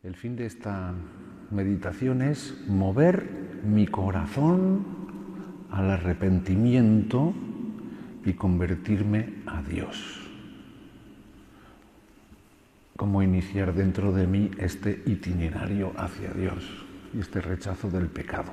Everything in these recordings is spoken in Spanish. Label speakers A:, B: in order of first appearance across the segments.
A: El fin de esta meditación es mover mi corazón al arrepentimiento y convertirme a Dios. Cómo iniciar dentro de mí este itinerario hacia Dios y este rechazo del pecado.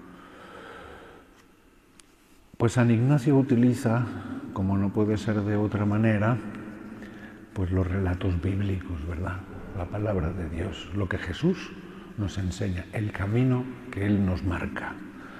A: Pues San Ignacio utiliza, como no puede ser de otra manera, pues los relatos bíblicos, ¿verdad? La palabra de Dios, lo que Jesús nos enseña, el camino que Él nos marca.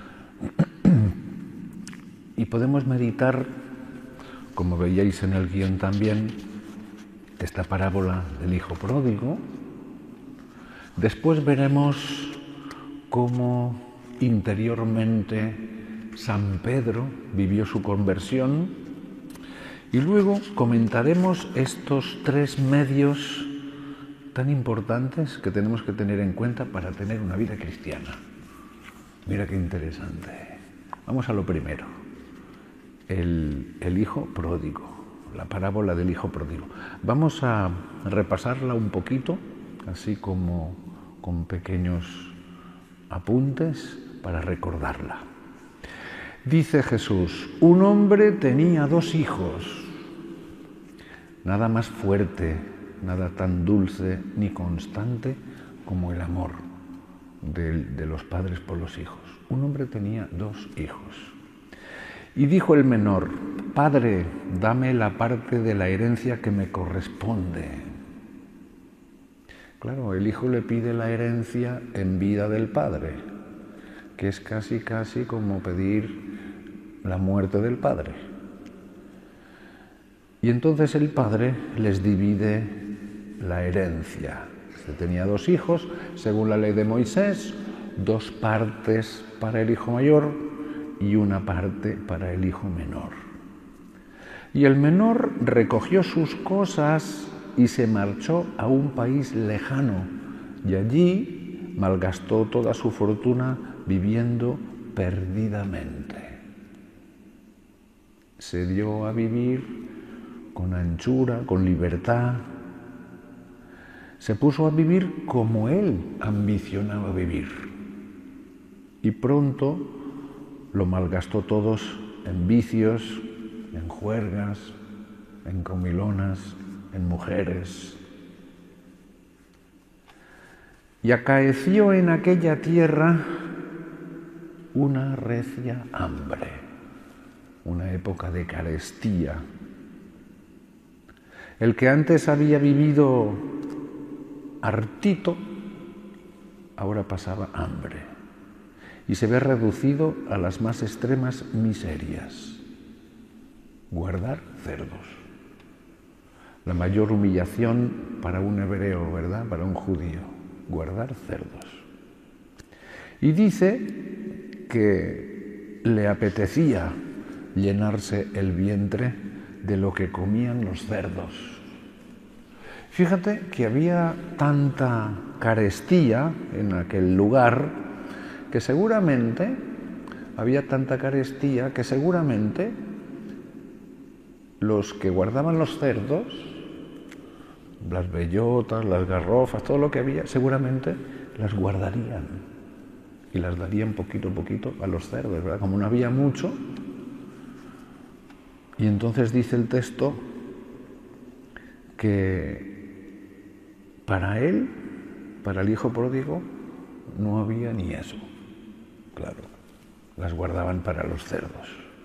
A: Y podemos meditar, como veíais en el guión también, esta parábola del hijo pródigo. Después veremos cómo interiormente San Pedro vivió su conversión y luego comentaremos estos tres medios tan importantes que tenemos que tener en cuenta para tener una vida cristiana. Mira qué interesante. Vamos a lo primero, el hijo pródigo, la parábola del hijo pródigo. Vamos a repasarla un poquito, así como con pequeños apuntes para recordarla. Dice Jesús: un hombre tenía dos hijos. Nada más fuerte, nada tan dulce ni constante como el amor de los padres por los hijos. Un hombre tenía dos hijos. Y dijo el menor: Padre, dame la parte de la herencia que me corresponde. Claro, el hijo le pide la herencia en vida del padre, que es casi como pedir la muerte del padre. Y entonces el padre les divide la herencia. Se tenía dos hijos, según la ley de Moisés, dos partes para el hijo mayor y una parte para el hijo menor. Y el menor recogió sus cosas y se marchó a un país lejano, y allí malgastó toda su fortuna viviendo perdidamente. Se dio a vivir con anchura, con libertad. Se puso a vivir como él ambicionaba vivir. Y pronto lo malgastó todos en vicios, en juergas, en comilonas, en mujeres. Y acaeció en aquella tierra una recia hambre, una época de carestía. El que antes había vivido hartito, ahora pasaba hambre y se ve reducido a las más extremas miserias. Guardar cerdos. La mayor humillación para un hebreo, ¿verdad? Para un judío. Guardar cerdos. Y dice que le apetecía llenarse el vientre de lo que comían los cerdos. Fíjate que había tanta carestía en aquel lugar que seguramente los que guardaban los cerdos, las bellotas, las garrofas, todo lo que había, seguramente las guardarían y las darían poquito a poquito a los cerdos, ¿verdad? Como no había mucho. Y entonces dice el texto que para él, para el hijo pródigo, no había ni eso. Claro, las guardaban para los cerdos.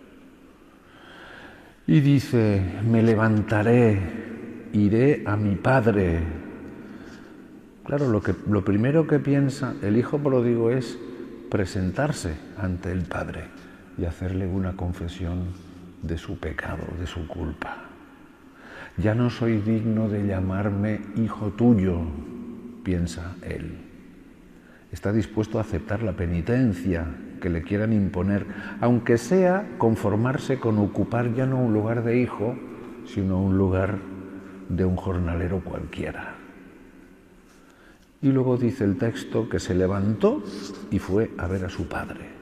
A: Y dice: me levantaré, iré a mi padre. Claro, lo primero que piensa el hijo pródigo es presentarse ante el padre y hacerle una confesión de su pecado, de su culpa. Ya no soy digno de llamarme hijo tuyo, piensa él. Está dispuesto a aceptar la penitencia que le quieran imponer, aunque sea conformarse con ocupar ya no un lugar de hijo, sino un lugar de un jornalero cualquiera. Y luego dice el texto que se levantó y fue a ver a su padre.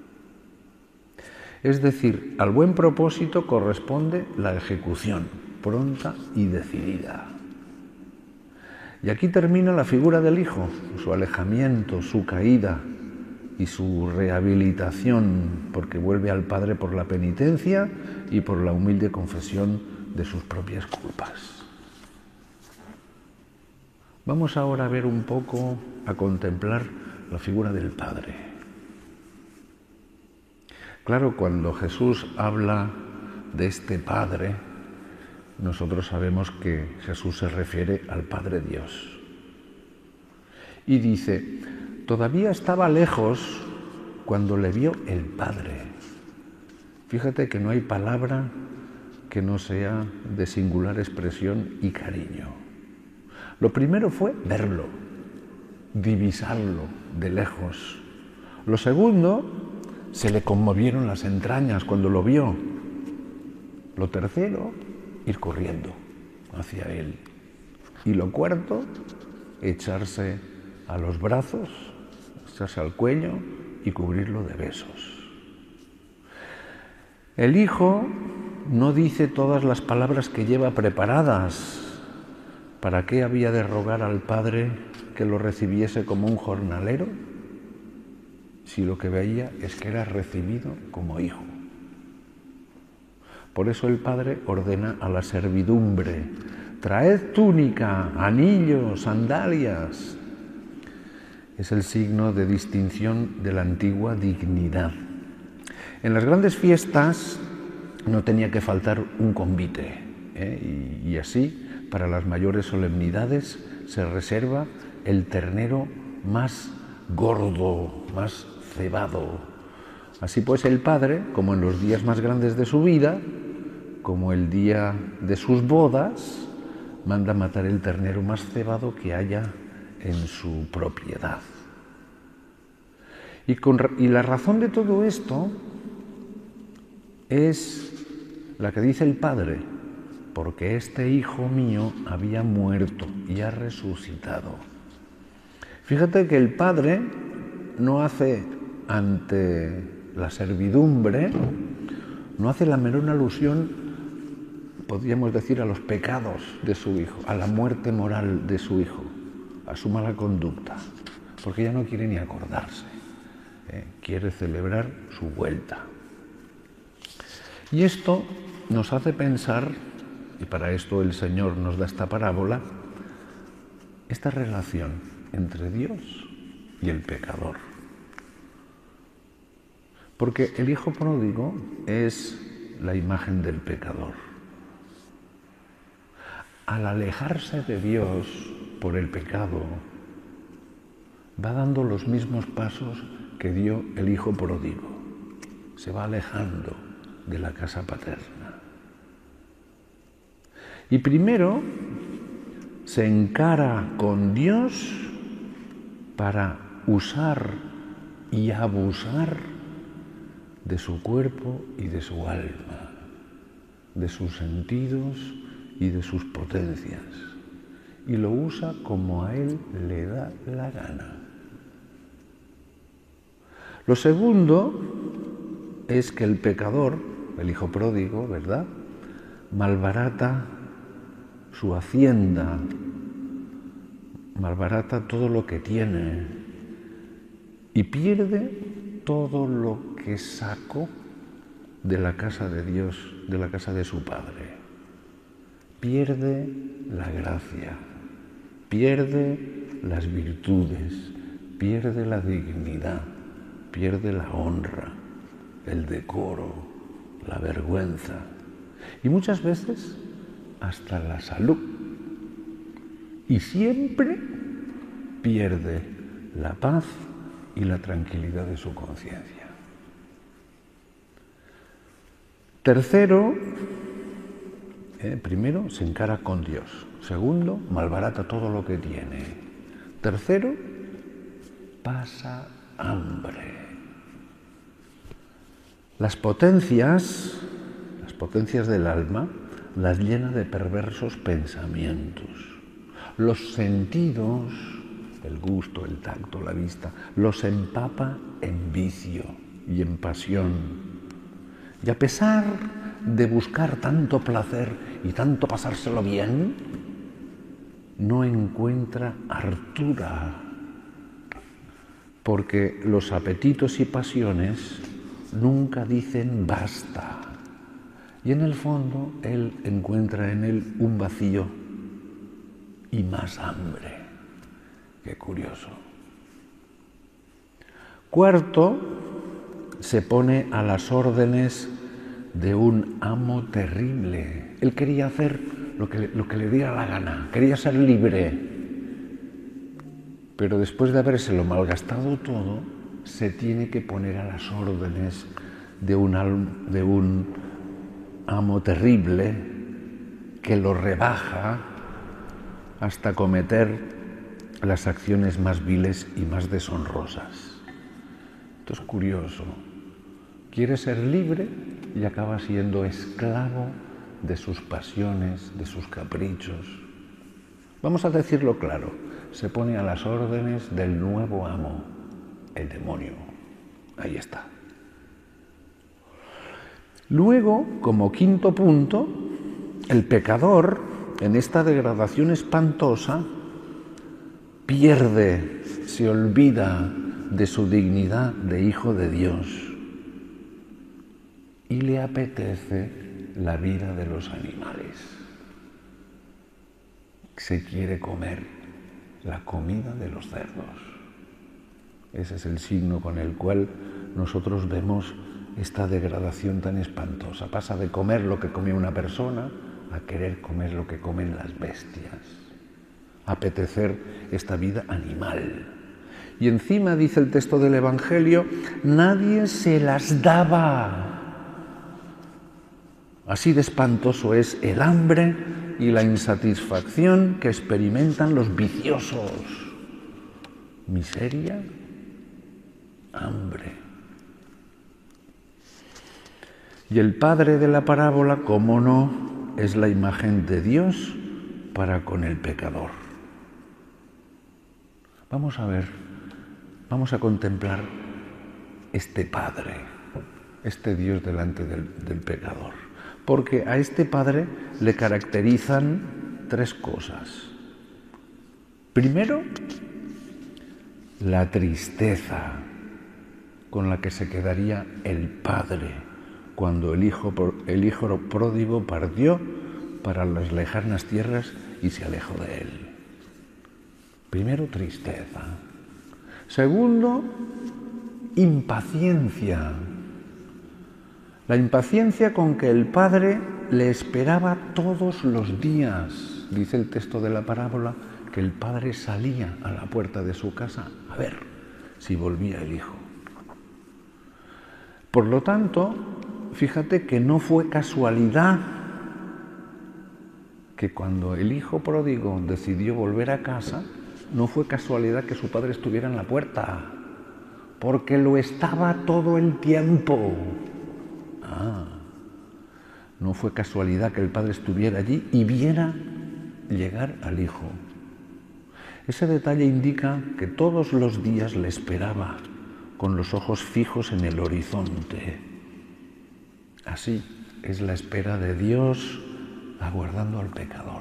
A: Es decir, al buen propósito corresponde la ejecución, pronta y decidida. Y aquí termina la figura del Hijo, su alejamiento, su caída y su rehabilitación, porque vuelve al Padre por la penitencia y por la humilde confesión de sus propias culpas. Vamos ahora a ver un poco, a contemplar la figura del Padre. Claro, cuando Jesús habla de este Padre, nosotros sabemos que Jesús se refiere al Padre Dios. Y dice, todavía estaba lejos cuando le vio el Padre. Fíjate que no hay palabra que no sea de singular expresión y cariño. Lo primero fue verlo, divisarlo de lejos. Lo segundo, se le conmovieron las entrañas cuando lo vio. Lo tercero, ir corriendo hacia él. Y lo cuarto, echarse a los brazos, echarse al cuello y cubrirlo de besos. El Hijo no dice todas las palabras que lleva preparadas. ¿Para qué había de rogar al Padre que lo recibiese como un jornalero? Si lo que veía es que era recibido como hijo. Por eso el Padre ordena a la servidumbre, traed túnica, anillos, sandalias. Es el signo de distinción de la antigua dignidad. En las grandes fiestas no tenía que faltar un convite, y así, para las mayores solemnidades, se reserva el ternero más gordo, más cebado. Así pues, el Padre, como en los días más grandes de su vida, como el día de sus bodas, manda matar el ternero más cebado que haya en su propiedad. Y la razón de todo esto es la que dice el Padre, porque este hijo mío había muerto y ha resucitado. Fíjate que el Padre no hace ante la servidumbre, no hace la menor alusión, podríamos decir, a los pecados de su hijo, a la muerte moral de su hijo, a su mala conducta, porque ya no quiere ni acordarse, quiere celebrar su vuelta. Y esto nos hace pensar, y para esto el Señor nos da esta parábola, esta relación entre Dios y el pecador. Porque el hijo pródigo es la imagen del pecador. Al alejarse de Dios por el pecado, va dando los mismos pasos que dio el hijo pródigo. Se va alejando de la casa paterna. Y primero se encara con Dios para usar y abusar de su cuerpo y de su alma, de sus sentidos y de sus potencias. Y lo usa como a él le da la gana. Lo segundo es que el pecador, el hijo pródigo, ¿verdad?, malbarata su hacienda, malbarata todo lo que tiene y pierde todo lo que sacó de la casa de Dios, de la casa de su Padre. Pierde la gracia, pierde las virtudes, pierde la dignidad, pierde la honra, el decoro, la vergüenza y muchas veces hasta la salud. Y siempre pierde la paz y la tranquilidad de su conciencia. Tercero, primero se encara con Dios. Segundo, malbarata todo lo que tiene. Tercero, pasa hambre. Las potencias del alma las llena de perversos pensamientos. Los sentidos, el gusto, el tacto, la vista, los empapa en vicio y en pasión. Y a pesar de buscar tanto placer y tanto pasárselo bien, no encuentra hartura, porque los apetitos y pasiones nunca dicen basta. Y en el fondo él encuentra en él un vacío y más hambre. Qué curioso. Cuarto, se pone a las órdenes de un amo terrible. Él quería hacer lo que le diera la gana, quería ser libre. Pero después de habérselo malgastado todo, se tiene que poner a las órdenes de un amo terrible que lo rebaja hasta cometer las acciones más viles y más deshonrosas. Esto es curioso. Quiere ser libre y acaba siendo esclavo de sus pasiones, de sus caprichos. Vamos a decirlo claro, se pone a las órdenes del nuevo amo, el demonio. Ahí está. Luego, como quinto punto, el pecador, en esta degradación espantosa, pierde, se olvida de su dignidad de hijo de Dios y le apetece la vida de los animales. Se quiere comer la comida de los cerdos. Ese es el signo con el cual nosotros vemos esta degradación tan espantosa. Pasa de comer lo que come una persona a querer comer lo que comen las bestias. Apetecer esta vida animal. Y encima, dice el texto del Evangelio, nadie se las daba. Así de espantoso es el hambre y la insatisfacción que experimentan los viciosos. Miseria, hambre. Y el padre de la parábola, cómo no, es la imagen de Dios para con el pecador. Vamos a ver, vamos a contemplar este Padre, este Dios delante del pecador. Porque a este Padre le caracterizan tres cosas. Primero, la tristeza con la que se quedaría el Padre cuando el hijo pródigo partió para las lejanas tierras y se alejó de él. Primero, tristeza. Segundo, impaciencia. La impaciencia con que el padre le esperaba todos los días. Dice el texto de la parábola que el padre salía a la puerta de su casa a ver si volvía el hijo. Por lo tanto, fíjate que no fue casualidad que cuando el hijo pródigo decidió volver a casa, no fue casualidad que su padre estuviera en la puerta, porque lo estaba todo el tiempo. No fue casualidad que el padre estuviera allí y viera llegar al hijo. Ese detalle indica que todos los días le esperaba, con los ojos fijos en el horizonte. Así es la espera de Dios aguardando al pecador.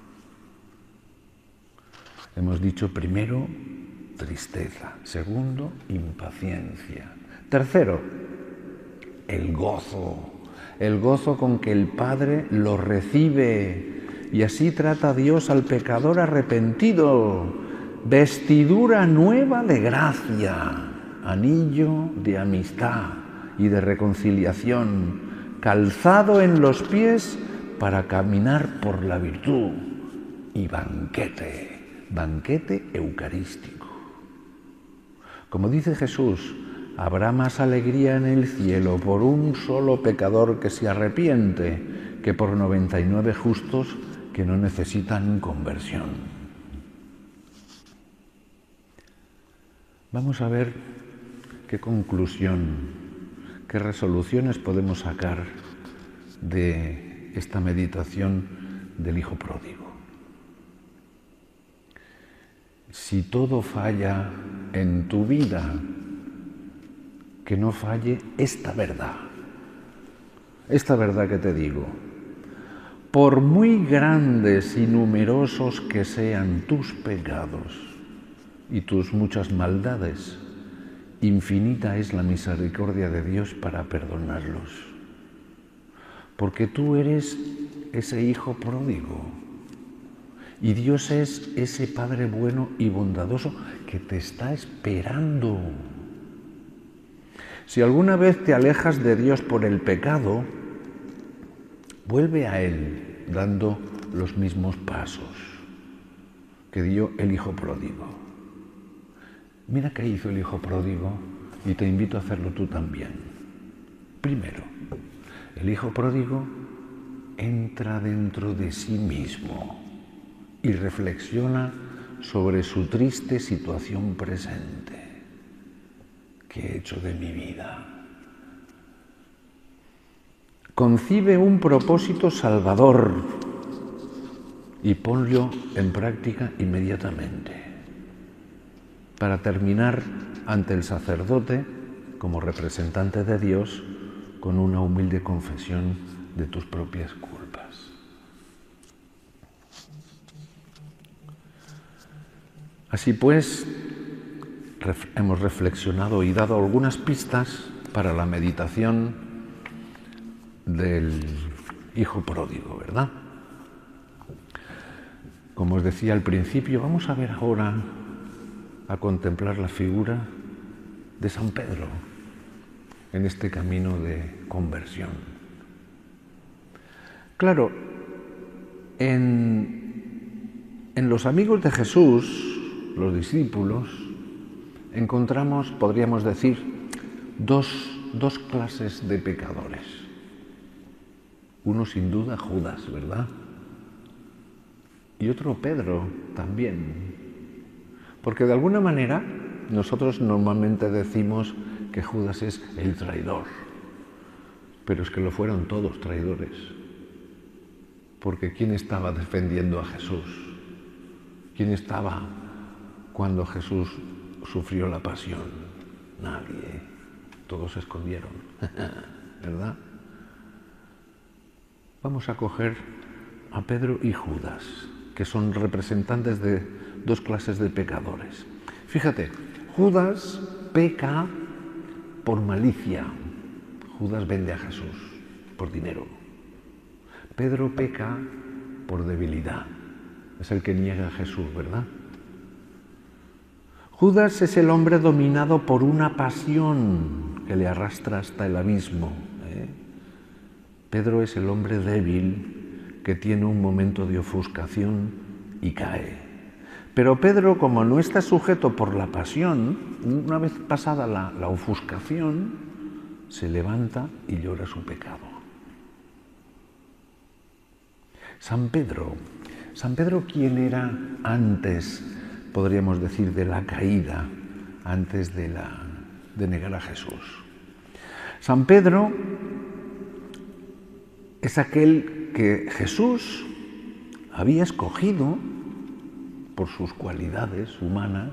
A: Hemos dicho primero, tristeza. Segundo, impaciencia. Tercero, el gozo. El gozo con que el Padre lo recibe. Y así trata Dios al pecador arrepentido. Vestidura nueva de gracia, anillo de amistad y de reconciliación, calzado en los pies para caminar por la virtud y banquete eucarístico. Como dice Jesús, habrá más alegría en el cielo por un solo pecador que se arrepiente que por 99 justos que no necesitan conversión. Vamos a ver qué conclusión, qué resoluciones podemos sacar de esta meditación del hijo pródigo. Si todo falla en tu vida, que no falle esta verdad que te digo. por muy grandes y numerosos que sean tus pecados y tus muchas maldades, infinita es la misericordia de Dios para perdonarlos. Porque tú eres ese hijo pródigo y Dios es ese Padre bueno y bondadoso que te está esperando. Si alguna vez te alejas de Dios por el pecado, vuelve a Él dando los mismos pasos que dio el hijo pródigo. Mira qué hizo el hijo pródigo y te invito a hacerlo tú también. Primero, el hijo pródigo entra dentro de sí mismo y reflexiona sobre su triste situación presente. ¿Qué he hecho de mi vida? Concibe un propósito salvador y ponlo en práctica inmediatamente para terminar ante el sacerdote como representante de Dios con una humilde confesión de tus propias culpas. Así pues, hemos reflexionado y dado algunas pistas para la meditación del hijo pródigo, ¿verdad? Como os decía al principio, vamos a ver ahora a contemplar la figura de San Pedro en este camino de conversión. Claro, en los amigos de Jesús, los discípulos, encontramos, podríamos decir, dos clases de pecadores. Uno sin duda Judas, ¿verdad? Y otro Pedro también. Porque de alguna manera nosotros normalmente decimos que Judas es el traidor. Pero es que lo fueron todos traidores. Porque ¿quién estaba defendiendo a Jesús? ¿Quién estaba cuando Jesús sufrió la pasión? Nadie. Todos se escondieron, ¿verdad? Vamos a coger a Pedro y Judas, que son representantes de dos clases de pecadores. Fíjate, Judas peca por malicia. Judas vende a Jesús por dinero. Pedro peca por debilidad. Es el que niega a Jesús, ¿verdad? Judas es el hombre dominado por una pasión que le arrastra hasta el abismo. Pedro es el hombre débil que tiene un momento de ofuscación y cae. Pero Pedro, como no está sujeto por la pasión, una vez pasada la ofuscación, se levanta y llora su pecado. San Pedro, ¿quién era antes, podríamos decir, de la caída, antes de negar a Jesús? San Pedro es aquel que Jesús había escogido por sus cualidades humanas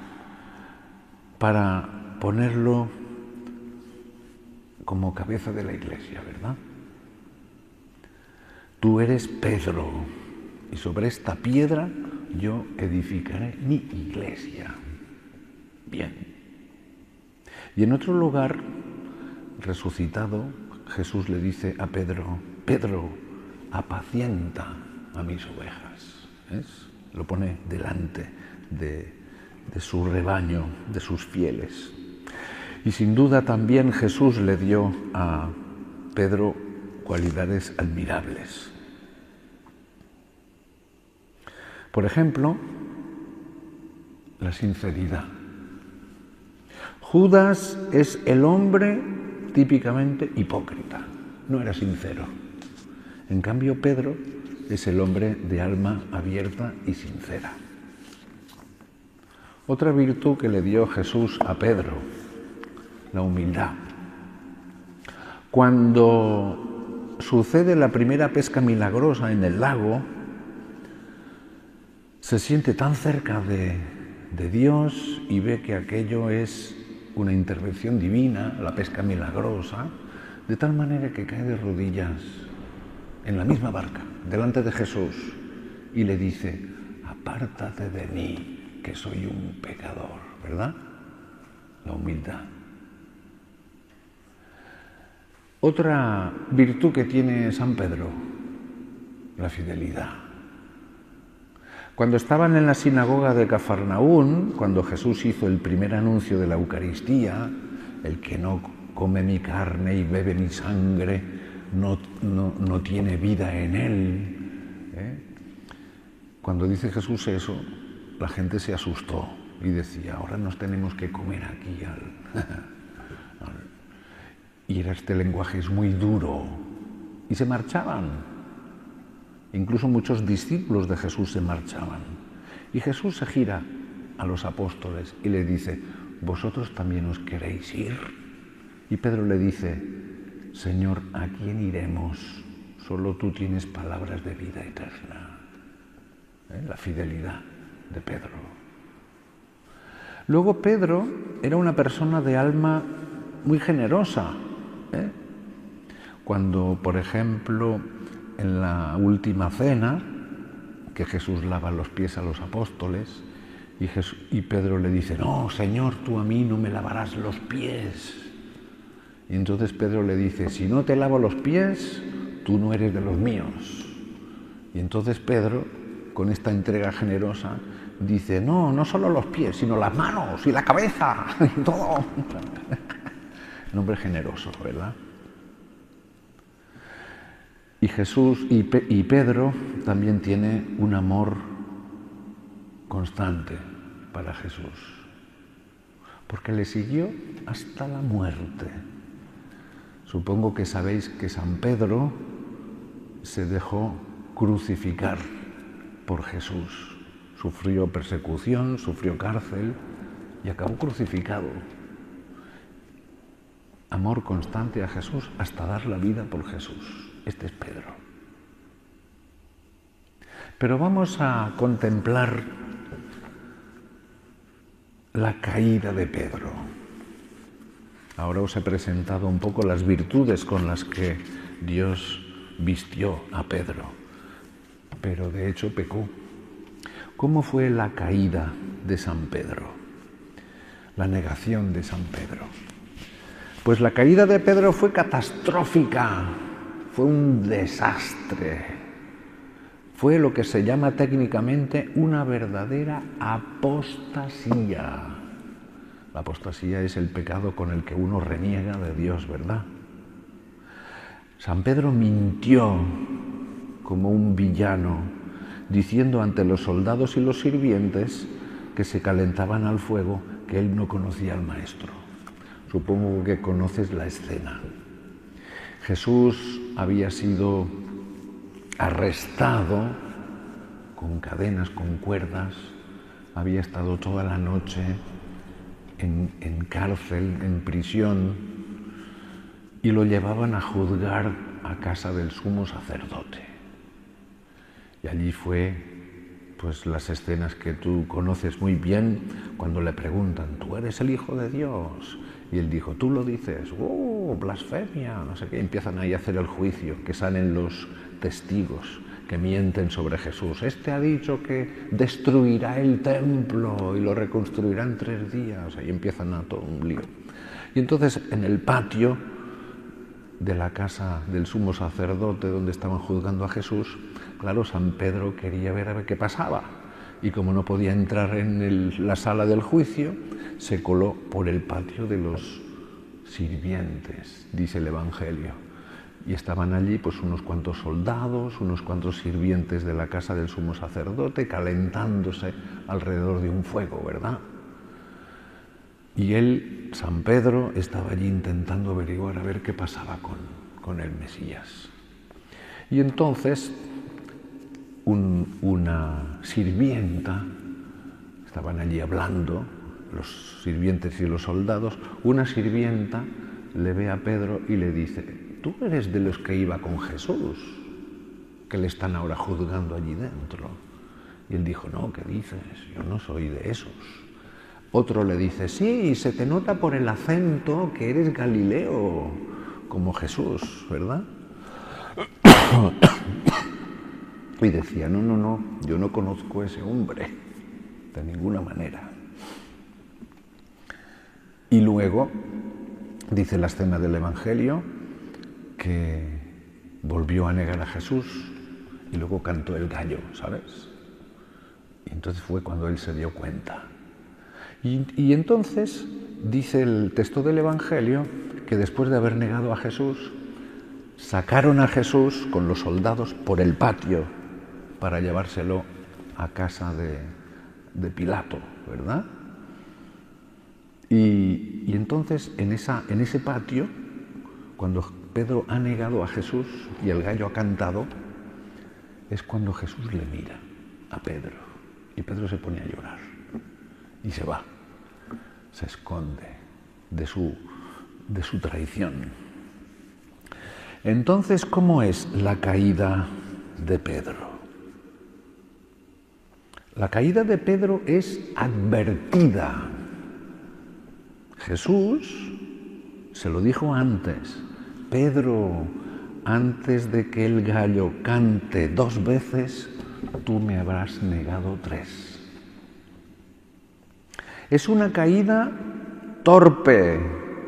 A: para ponerlo como cabeza de la Iglesia, ¿verdad? Tú eres Pedro, y sobre esta piedra yo edificaré mi iglesia. Bien. Y en otro lugar, resucitado, Jesús le dice a Pedro: Pedro, apacienta a mis ovejas. ¿Ves? Lo pone delante de su rebaño, de sus fieles. Y sin duda también Jesús le dio a Pedro cualidades admirables. Por ejemplo, la sinceridad. Judas es el hombre típicamente hipócrita, no era sincero. En cambio, Pedro es el hombre de alma abierta y sincera. Otra virtud que le dio Jesús a Pedro, la humildad. Cuando sucede la primera pesca milagrosa en el lago, se siente tan cerca de Dios y ve que aquello es una intervención divina, la pesca milagrosa, de tal manera que cae de rodillas en la misma barca, delante de Jesús y le dice: apártate de mí, que soy un pecador, ¿verdad? La humildad. Otra virtud que tiene San Pedro, la fidelidad. Cuando estaban en la sinagoga de Cafarnaún, cuando Jesús hizo el primer anuncio de la Eucaristía, el que no come mi carne y bebe mi sangre no tiene vida en él. Cuando dice Jesús eso, la gente se asustó y decía: ahora nos tenemos que comer aquí y era este lenguaje es muy duro. Y se marchaban. Incluso muchos discípulos de Jesús se marchaban. Y Jesús se gira a los apóstoles y le dice: ¿vosotros también os queréis ir? Y Pedro le dice: Señor, ¿a quién iremos? Solo tú tienes palabras de vida eterna. La fidelidad de Pedro. Luego Pedro era una persona de alma muy generosa. Cuando, por ejemplo, en la última cena, que Jesús lava los pies a los apóstoles, y Pedro le dice: no, Señor, tú a mí no me lavarás los pies. Y entonces Pedro le dice: si no te lavo los pies, tú no eres de los míos. Y entonces Pedro, con esta entrega generosa, dice: no, no solo los pies, sino las manos y la cabeza y todo. Un hombre generoso, ¿verdad? Y Jesús y Pedro también tiene un amor constante para Jesús, porque le siguió hasta la muerte. Supongo que sabéis que San Pedro se dejó crucificar por Jesús. Sufrió persecución, sufrió cárcel y acabó crucificado. Amor constante a Jesús hasta dar la vida por Jesús. Este es Pedro. Pero vamos a contemplar la caída de Pedro. Ahora os he presentado un poco las virtudes con las que Dios vistió a Pedro, pero de hecho pecó. ¿Cómo fue la caída de San Pedro? La negación de San Pedro. Pues la caída de Pedro fue catastrófica, fue un desastre, fue lo que se llama técnicamente una verdadera apostasía. La apostasía es el pecado con el que uno reniega de Dios, ¿verdad? San Pedro mintió como un villano, diciendo ante los soldados y los sirvientes que se calentaban al fuego que él no conocía al Maestro. Supongo que conoces la escena. Jesús había sido arrestado con cadenas, con cuerdas, había estado toda la noche en cárcel, en prisión, y lo llevaban a juzgar a casa del sumo sacerdote. Y allí fue, pues, las escenas que tú conoces muy bien, cuando le preguntan: ¿tú eres el Hijo de Dios? Y él dijo: tú lo dices. Blasfemia, no sé qué. Empiezan ahí a hacer el juicio, que salen los testigos que mienten sobre Jesús. Este ha dicho que destruirá el templo y lo reconstruirá en 3 días. Ahí empiezan a todo un lío. Y entonces, en el patio de la casa del sumo sacerdote, donde estaban juzgando a Jesús, claro, San Pedro quería ver a ver qué pasaba. Y como no podía entrar en la sala del juicio, se coló por el patio de los sirvientes, dice el Evangelio. Y estaban allí pues unos cuantos soldados, unos cuantos sirvientes de la casa del sumo sacerdote, calentándose alrededor de un fuego, ¿verdad? Y él, San Pedro, estaba allí intentando averiguar a ver qué pasaba con el Mesías. Y entonces una sirvienta, estaban allí hablando, los sirvientes y los soldados, una sirvienta le ve a Pedro y le dice: tú eres de los que iba con Jesús, que le están ahora juzgando allí dentro. Y él dijo: no, ¿qué dices? Yo no soy de esos. Otro le dice: sí, se te nota por el acento que eres Galileo, como Jesús, ¿verdad? Y decía, no, no, no, yo no conozco a ese hombre, de ninguna manera. Y luego, dice la escena del Evangelio, que volvió a negar a Jesús y luego cantó el gallo, ¿sabes? Y entonces fue cuando él se dio cuenta. Y entonces dice el texto del Evangelio que después de haber negado a Jesús, sacaron a Jesús con los soldados por el patio para llevárselo a casa de Pilato, ¿verdad? Y entonces en ese patio, cuando Pedro ha negado a Jesús y el gallo ha cantado, es cuando Jesús le mira a Pedro y Pedro se pone a llorar y se va, se esconde de su traición. Entonces, ¿cómo es la caída de Pedro? La caída de Pedro es advertida. Jesús se lo dijo antes: Pedro, antes de que el gallo cante 2 veces, tú me habrás negado 3. Es una caída torpe,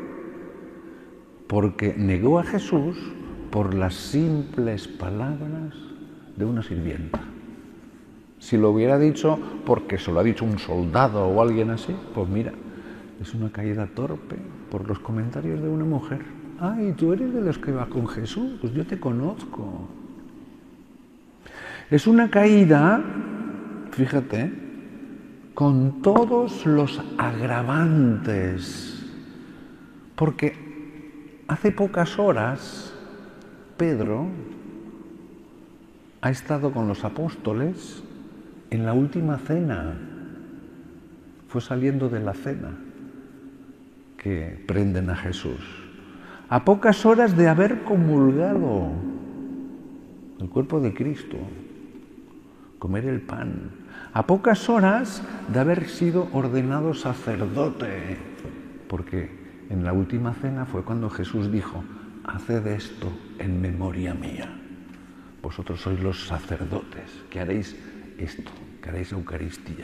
A: porque negó a Jesús por las simples palabras de una sirvienta. Si lo hubiera dicho porque se lo ha dicho un soldado o alguien así, pues mira, es una caída torpe por los comentarios de una mujer. Ay, tú eres de los que va con Jesús, pues yo te conozco. Es una caída, fíjate, con todos los agravantes, porque hace pocas horas Pedro ha estado con los apóstoles en la última cena. Fue saliendo de la cena que prenden a Jesús. A pocas horas de haber comulgado el cuerpo de Cristo, comer el pan. A pocas horas de haber sido ordenado sacerdote, porque en la última cena fue cuando Jesús dijo: haced esto en memoria mía. Vosotros sois los sacerdotes, que haréis esto, que haréis Eucaristía.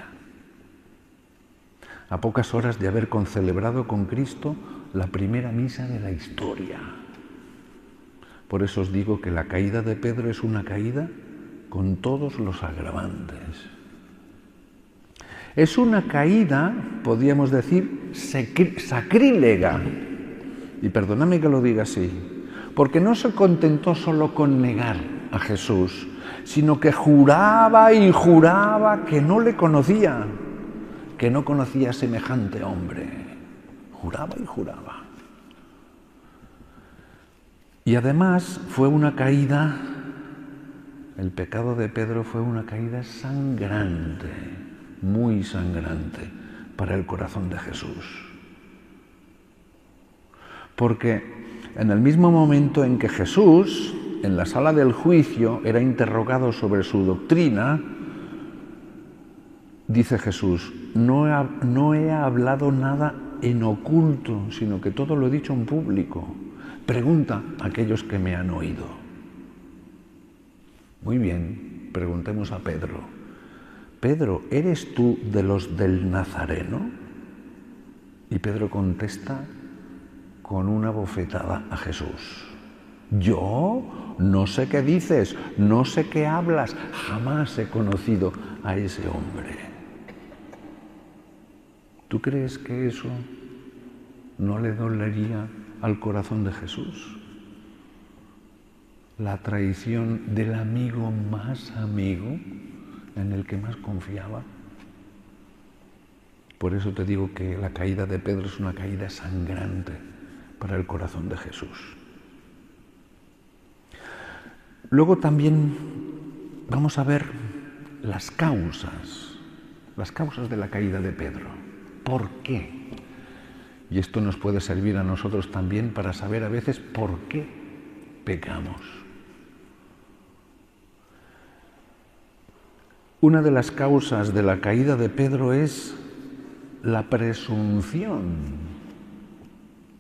A: A pocas horas de haber concelebrado con Cristo la primera misa de la historia. Por eso os digo que la caída de Pedro es una caída con todos los agravantes. Es una caída, podríamos decir, sacrílega. Y perdóname que lo diga así, porque no se contentó solo con negar a Jesús, sino que juraba y juraba que no le conocía, que no conocía a semejante hombre. Juraba y juraba. Y además fue una caída, el pecado de Pedro fue una caída sangrante, muy sangrante para el corazón de Jesús. Porque en el mismo momento en que Jesús, en la sala del juicio, era interrogado sobre su doctrina, dice Jesús: no he hablado nada en oculto, sino que todo lo he dicho en público. Pregunta a aquellos que me han oído. Muy bien, preguntemos a Pedro. Pedro, ¿eres tú de los del Nazareno? Y Pedro contesta con una bofetada a Jesús. Yo no sé qué dices, no sé qué hablas, jamás he conocido a ese hombre. ¿Tú crees que eso no le dolería al corazón de Jesús? La traición del amigo más amigo, en el que más confiaba. Por eso te digo que la caída de Pedro es una caída sangrante para el corazón de Jesús. Luego también vamos a ver las causas de la caída de Pedro. ¿Por qué? Y esto nos puede servir a nosotros también para saber a veces por qué pecamos. Una de las causas de la caída de Pedro es la presunción.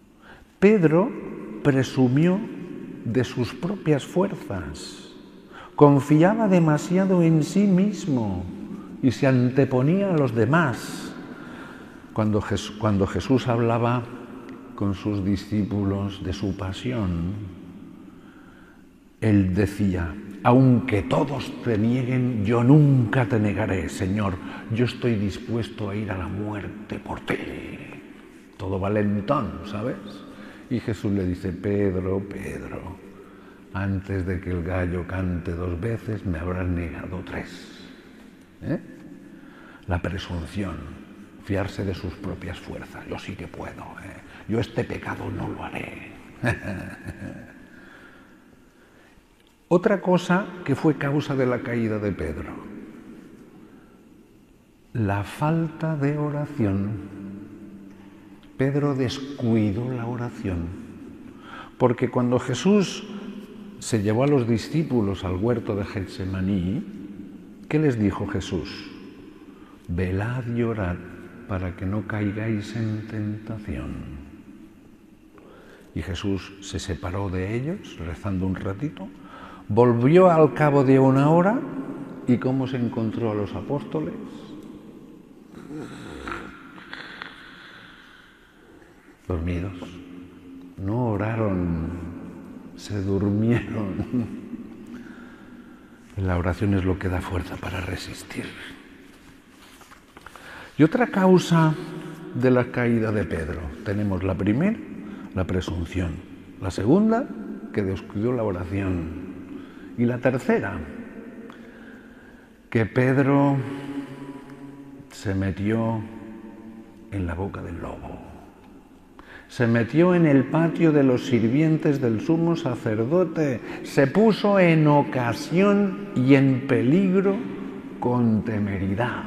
A: Pedro presumió de sus propias fuerzas, Confiaba demasiado en sí mismo y se anteponía a los demás. Cuando Jesús hablaba con sus discípulos de su pasión, Él decía: aunque todos te nieguen, yo nunca te negaré, Señor. Yo estoy dispuesto a ir a la muerte por ti. Todo valentón, ¿sabes? Y Jesús le dice: Pedro, Pedro, antes de que el gallo cante 2 veces, me habrás negado 3. La presunción, fiarse de sus propias fuerzas. Yo sí que puedo, yo este pecado no lo haré. Otra cosa que fue causa de la caída de Pedro: la falta de oración. Pedro descuidó la oración, porque cuando Jesús se llevó a los discípulos al huerto de Getsemaní, ¿qué les dijo Jesús? Velad y orad para que no caigáis en tentación. Y Jesús se separó de ellos, rezando un ratito, volvió al cabo de 1 hora, ¿y cómo se encontró a los apóstoles? Dormidos. No oraron, se durmieron. La oración es lo que da fuerza para resistir. Y otra causa de la caída de Pedro: tenemos la primera, la presunción; la segunda, que descuidó la oración; y la tercera, que Pedro se metió en la boca del lobo. Se metió en el patio de los sirvientes del sumo sacerdote, se puso en ocasión y en peligro con temeridad.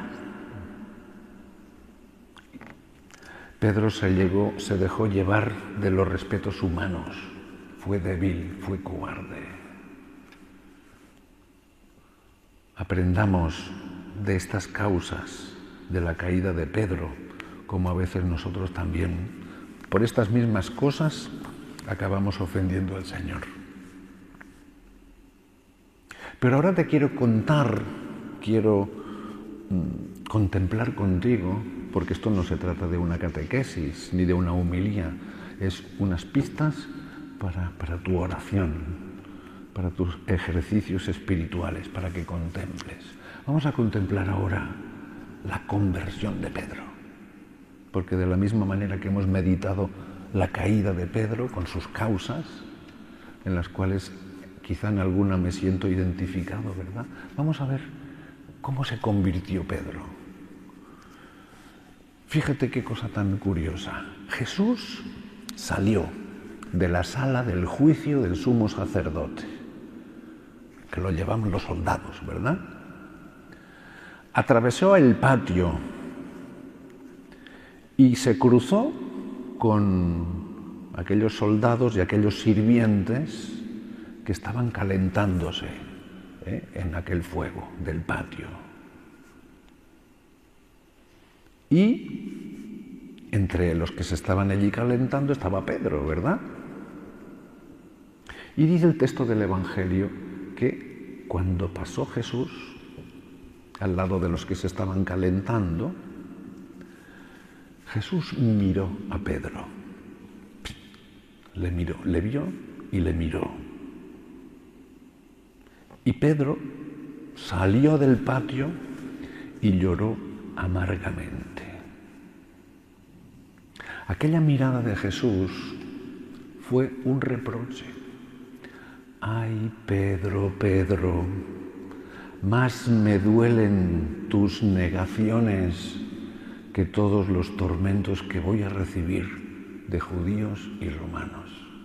A: Pedro se dejó llevar de los respetos humanos, fue débil, fue cobarde. Aprendamos de estas causas de la caída de Pedro, como a veces nosotros también, por estas mismas cosas, acabamos ofendiendo al Señor. Pero ahora te quiero contar, quiero contemplar contigo, porque esto no se trata de una catequesis ni de una homilía, es unas pistas para tu oración, para tus ejercicios espirituales, para que contemples. Vamos a contemplar ahora la conversión de Pedro, porque de la misma manera que hemos meditado la caída de Pedro con sus causas, en las cuales quizá en alguna me siento identificado, ¿verdad? Vamos a ver cómo se convirtió Pedro. Fíjate qué cosa tan curiosa. Jesús salió de la sala del juicio del sumo sacerdote, que lo llevaban los soldados, ¿verdad? Atravesó el patio y se cruzó con aquellos soldados y aquellos sirvientes que estaban calentándose en aquel fuego del patio. Y entre los que se estaban allí calentando estaba Pedro, ¿verdad? Y dice el texto del Evangelio que cuando pasó Jesús al lado de los que se estaban calentando, Jesús miró a Pedro. Le miró, le vio y le miró. Y Pedro salió del patio y lloró amargamente. Aquella mirada de Jesús fue un reproche. Ay, Pedro, Pedro, más me duelen tus negaciones que todos los tormentos que voy a recibir de judíos y romanos.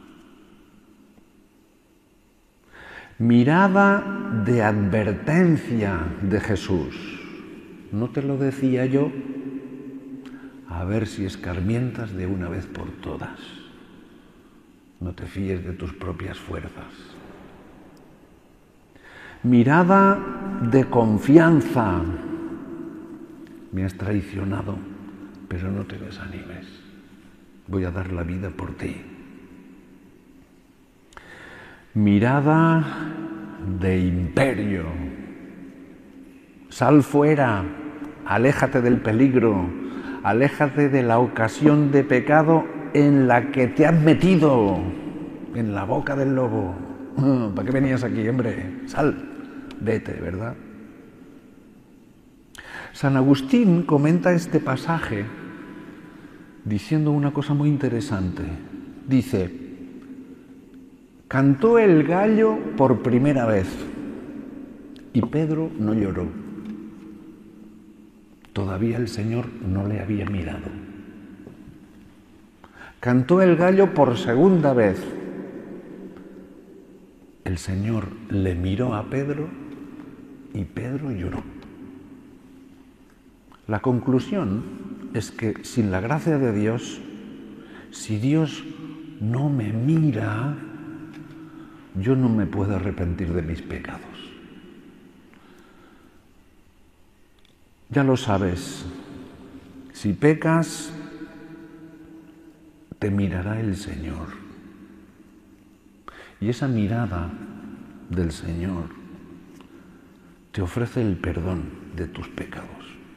A: Mirada de advertencia de Jesús. ¿No te lo decía yo? A ver si escarmientas de una vez por todas. No te fíes de tus propias fuerzas. Mirada de confianza. Me has traicionado, pero no te desanimes. Voy a dar la vida por ti. Mirada de imperio. Sal fuera, aléjate del peligro, aléjate de la ocasión de pecado en la que te has metido, en la boca del lobo. ¿Para qué venías aquí, hombre? Sal, vete, ¿verdad? San Agustín comenta este pasaje diciendo una cosa muy interesante. Dice: cantó el gallo por primera vez y Pedro no lloró. Todavía el Señor no le había mirado. Cantó el gallo por segunda vez. El Señor le miró a Pedro y Pedro lloró. La conclusión es que sin la gracia de Dios, si Dios no me mira, yo no me puedo arrepentir de mis pecados. Ya lo sabes, si pecas, te mirará el Señor. Y esa mirada del Señor te ofrece el perdón de tus pecados.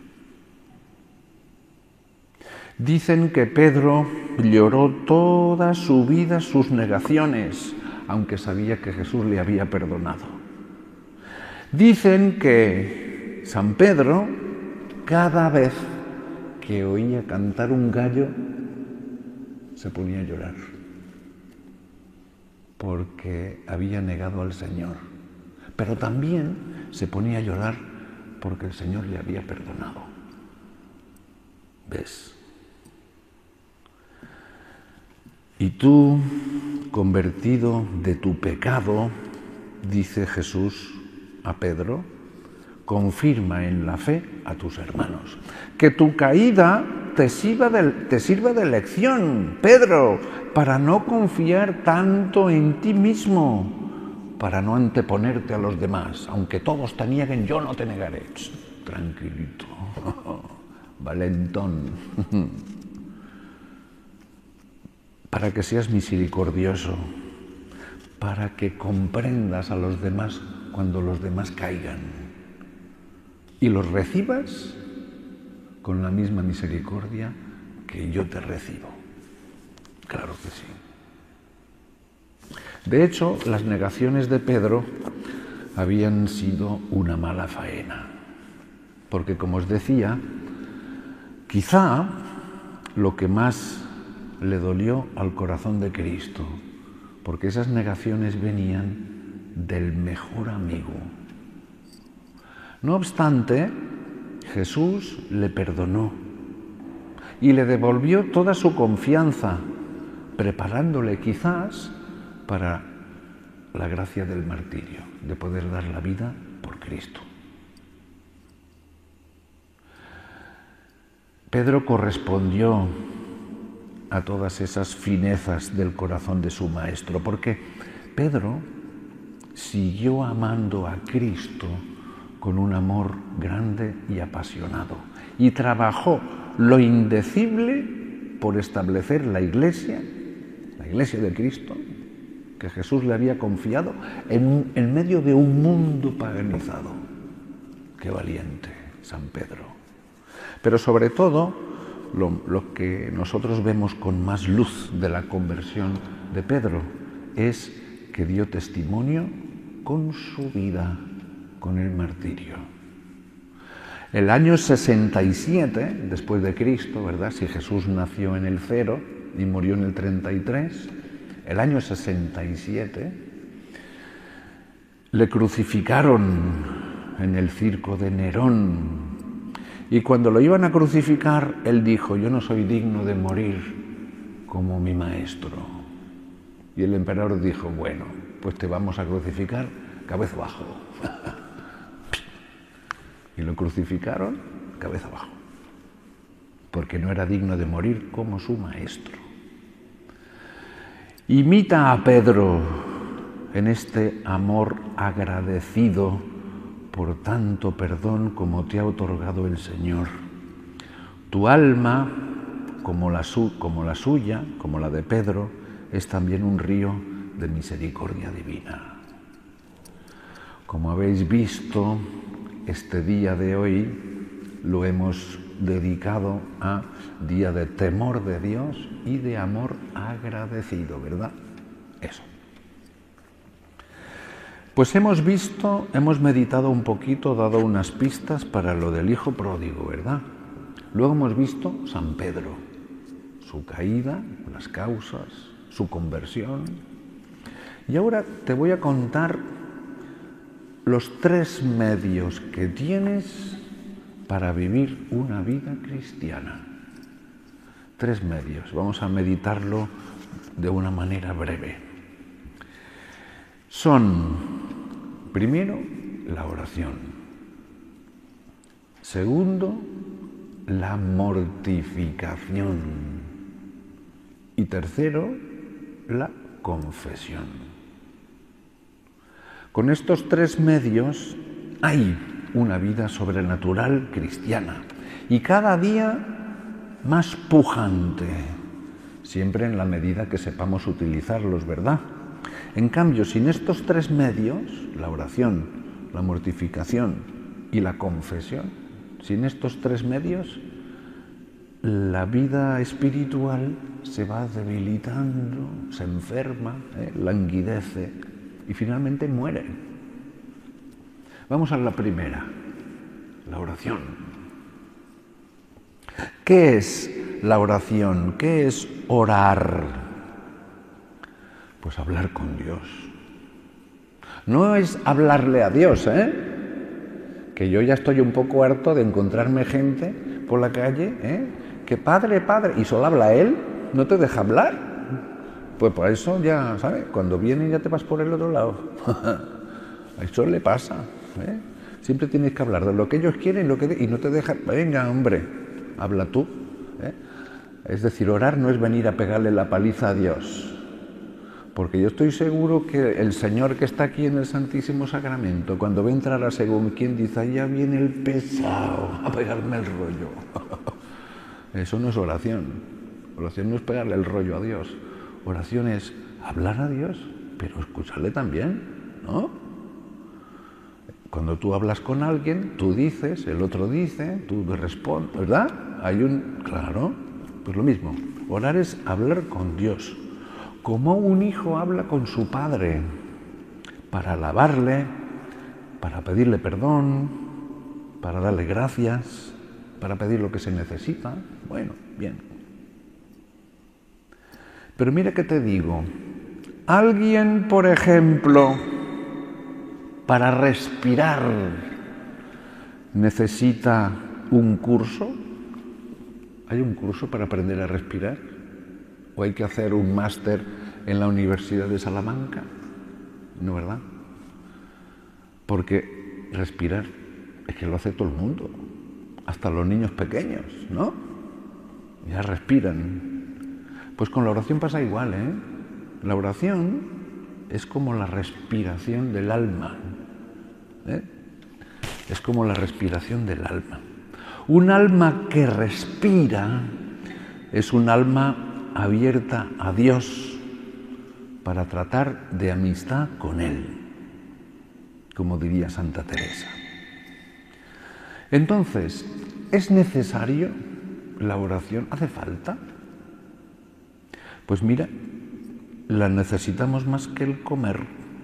A: Dicen que Pedro lloró toda su vida sus negaciones, aunque sabía que Jesús le había perdonado. Dicen que San Pedro, cada vez que oía cantar un gallo, se ponía a llorar, porque había negado al Señor. Pero también se ponía a llorar porque el Señor le había perdonado. ¿Ves? Y tú, convertido de tu pecado, dice Jesús a Pedro, confirma en la fe a tus hermanos. Que tu caída te sirva de lección, Pedro, para no confiar tanto en ti mismo, para no anteponerte a los demás. Aunque todos te nieguen, yo no te negaré. Tranquilito, valentón. Para que seas misericordioso, para que comprendas a los demás cuando los demás caigan y los recibas con la misma misericordia que yo te recibo. Claro que sí. De hecho, las negaciones de Pedro habían sido una mala faena, porque, como os decía, quizá lo que más le dolió al corazón de Cristo, porque esas negaciones venían del mejor amigo. No obstante, Jesús le perdonó y le devolvió toda su confianza, preparándole quizás para la gracia del martirio, de poder dar la vida por Cristo. Pedro correspondió a todas esas finezas del corazón de su maestro, porque Pedro siguió amando a Cristo con un amor grande y apasionado, y trabajó lo indecible por establecer la iglesia de Cristo, que Jesús le había confiado en medio de un mundo paganizado. ¡Qué valiente, San Pedro! Pero sobre todo, lo que nosotros vemos con más luz de la conversión de Pedro es que dio testimonio con su vida, con el martirio. El año 67 después de Cristo, ¿verdad? Si Jesús nació en el 0 y murió en el 33, el año 67 le crucificaron en el circo de Nerón. Y cuando lo iban a crucificar, él dijo: yo no soy digno de morir como mi maestro. Y el emperador dijo: bueno, pues te vamos a crucificar cabeza abajo. Y lo crucificaron cabeza abajo, porque no era digno de morir como su maestro. Imita a Pedro en este amor agradecido por tanto perdón como te ha otorgado el Señor. Tu alma, como la suya, como la de Pedro, es también un río de misericordia divina. Como habéis visto, este día de hoy lo hemos dedicado a día de temor de Dios y de amor agradecido, ¿verdad? Eso. Pues hemos meditado un poquito, dado unas pistas para lo del hijo pródigo, ¿verdad? Luego hemos visto San Pedro, su caída, las causas, su conversión. Y ahora te voy a contar los 3 medios que tienes para vivir una vida cristiana. 3 medios. Vamos a meditarlo de una manera breve. Son, primero, la oración. Segundo, la mortificación. Y tercero, la confesión. Con estos 3 medios hay una vida sobrenatural cristiana y cada día más pujante, siempre en la medida que sepamos utilizarlos, ¿verdad? En cambio, sin estos 3 medios, la oración, la mortificación y la confesión, sin estos 3 medios, la vida espiritual se va debilitando, se enferma, languidece y finalmente muere. Vamos a la primera, la oración. ¿Qué es la oración? ¿Qué es orar? Pues hablar con Dios. No es hablarle a Dios, que yo ya estoy un poco harto de encontrarme gente por la calle, que padre, y solo habla él, no te deja hablar. Pues por eso ya, ¿sabes? Cuando viene ya te vas por el otro lado. A eso le pasa, Siempre tienes que hablar de lo que ellos quieren y no te dejan. Venga, hombre, habla tú. Es decir, orar no es venir a pegarle la paliza a Dios. Porque yo estoy seguro que el Señor que está aquí en el Santísimo Sacramento, cuando va a entrar a según quien dice, allá viene el pesado a pegarme el rollo. Eso no es oración. Oración no es pegarle el rollo a Dios. Oración es hablar a Dios, pero escucharle también, ¿no? Cuando tú hablas con alguien, tú dices, el otro dice, tú respondes, ¿verdad? Claro, pues lo mismo. Orar es hablar con Dios, como un hijo habla con su padre, para alabarle, para pedirle perdón, para darle gracias, para pedir lo que se necesita. Bueno, bien. Pero mira que te digo, alguien, por ejemplo, para respirar necesita un curso. ¿Hay un curso para aprender a respirar? ¿O hay que hacer un máster en la Universidad de Salamanca? No, ¿verdad? Porque respirar es que lo hace todo el mundo, hasta los niños pequeños, ¿no? Ya respiran. Pues con la oración pasa igual, La oración es como la respiración del alma, Es como la respiración del alma. Un alma que respira es un alma abierta a Dios para tratar de amistad con Él, como diría Santa Teresa. Entonces, ¿es necesario la oración? ¿Hace falta? Pues mira, la necesitamos más que el comer.